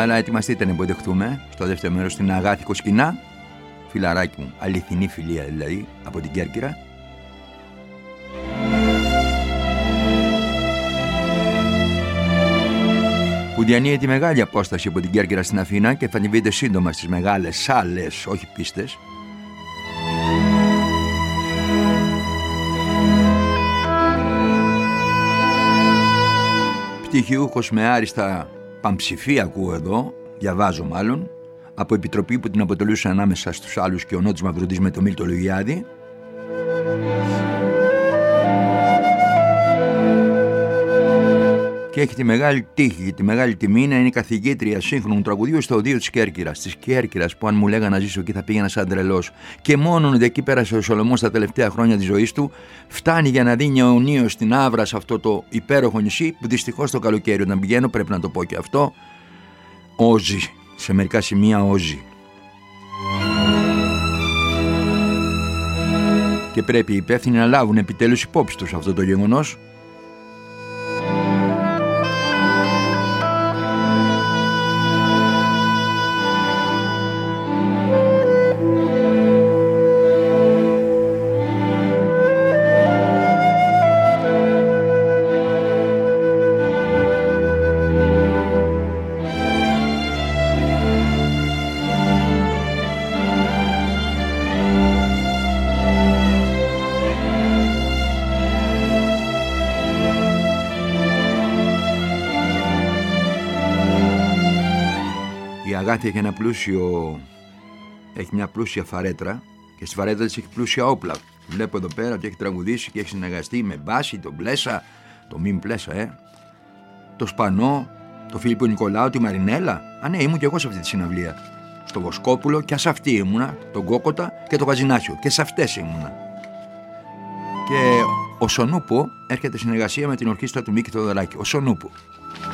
αλλά ετοιμαστείτε να υποδεχτούμε στο δεύτερο μέρος την Αγάθη Κοσκινά, φιλαράκι μου, αληθινή φιλία δηλαδή, από την Κέρκυρα. Που διανύει τη μεγάλη απόσταση από την Κέρκυρα στην Αθήνα και θα την βρείτε σύντομα στις μεγάλες σάλες, όχι πίστες. Πτυχιούχος με άριστα παμψηφία ακούω εδώ, διαβάζω μάλλον, από επιτροπή που την αποτελούσε ανάμεσα στους άλλους και ο Νότης Μαυροντής με τον Μίλτο Λογιάδη. Και έχει τη μεγάλη τύχη, τη μεγάλη τιμή να είναι καθηγήτρια σύγχρονου τραγουδίου στο Οδείο της Κέρκυρας. Της Κέρκυρας που αν μου λέγανε να ζήσω εκεί θα πήγαινα σαν τρελός. Και μόνον ότι εκεί πέρασε ο Σολομός τα τελευταία χρόνια της ζωής του, φτάνει για να δίνει αιωνίως στην Άβρα σε αυτό το υπέροχο νησί που δυστυχώς το καλοκαίρι όταν πηγαίνω, πρέπει να το πω και αυτό, όζει, σε μερικά σημεία όζει. Και πρέπει οι υπεύθυνοι να λάβουν επιτέλους υπόψη τους αυτό το γεγονός. Η Αγάθη έχει μια πλούσια φαρέτρα και στη φαρέτρα της έχει πλούσια όπλα. Βλέπω εδώ πέρα ότι έχει τραγουδήσει και έχει συνεργαστεί με Μπάση, τον Πλέσα, το Μιμ Πλέσα, το Σπανό, το Φίλιππο Νικολάου, τη Μαρινέλα. Α, ναι, ήμουν και εγώ σε αυτή τη συναυλία. Στο Βοσκόπουλο και σε αυτή ήμουνα, τον Κόκοτα και το Γαζινάχιο. Και σε αυτές ήμουνα. Και ο Σονούπο έρχεται συνεργασία με την ορχήστρα του Μίκη Θοδωράκη. Ο Σονούπο.